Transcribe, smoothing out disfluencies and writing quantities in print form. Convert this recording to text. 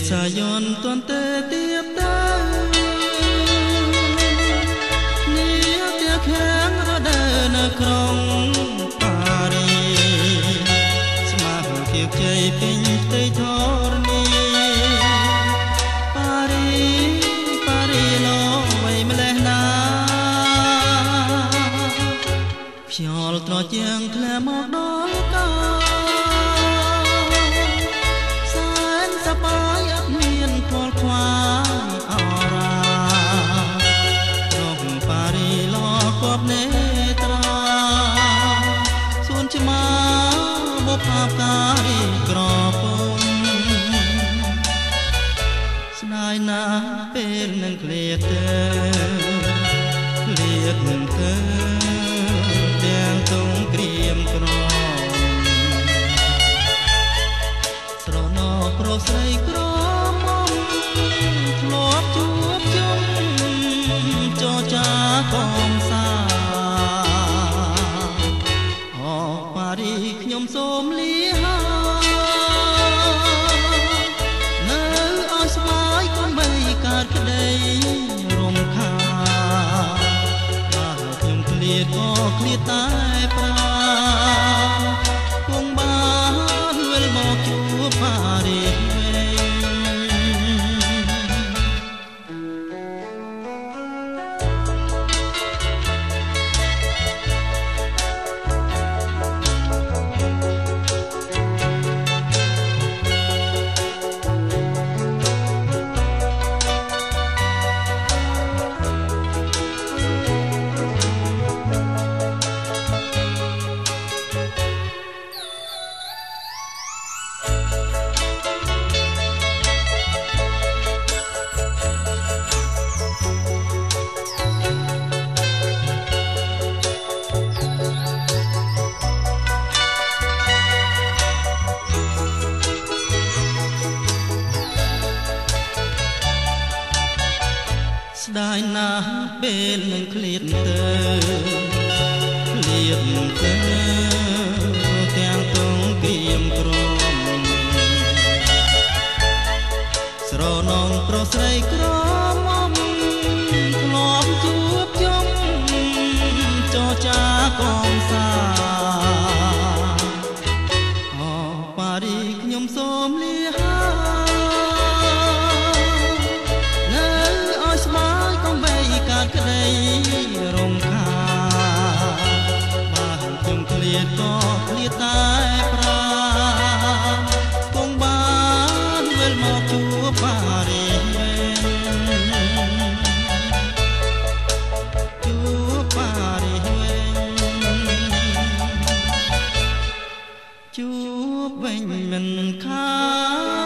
សាយ័នទាន់តែទៀបទៅនេះតែខាងរដូវនៅក្រុងប៉ារីស្មារតីជ័យពេញផ្ទៃធរណីប៉ារីឡងវៃម្លេះណាខ្យល់ត្រជាងធ្លាមកដល់កាខ្វាយអរារងប៉ារីឡគប់នេត្រាសួនឆ្មាបុផាការីក្រពំស្នាយណាពេលនឹងឃ្លាតទៅឃ្លាតនឹងទៅទាំងទងក្រៀមក្រស្រណោប្រុសស្រីក្រកំសាអូប៉ារីខ្ញុំសូមលានៅឲ្យស្មាយកុំបីកើតក្តីរំខានបើខ្ញុំឃ្លាតក៏ឃ្លាតតែប្រាគង់បានវិលមកជួបប៉ារីស្ដាយណាស់ពេលនឹងឃ្លាតទៅឃ្លាតទៅទាំងទងក្រៀមក្រំស្រណងប្រុសស្រីក្រមុំធ្លាប់ជួបជុំចរចាកំសាអូប៉ារីខ្ញុំសូមលាក្តីរំខានបើខ្ញុំឃ្លាតក៏ឃ្លាតតែប្រាគង់បានវិលមកជួបប៉ារីជួបប៉ារីជួបវិញមិនខាន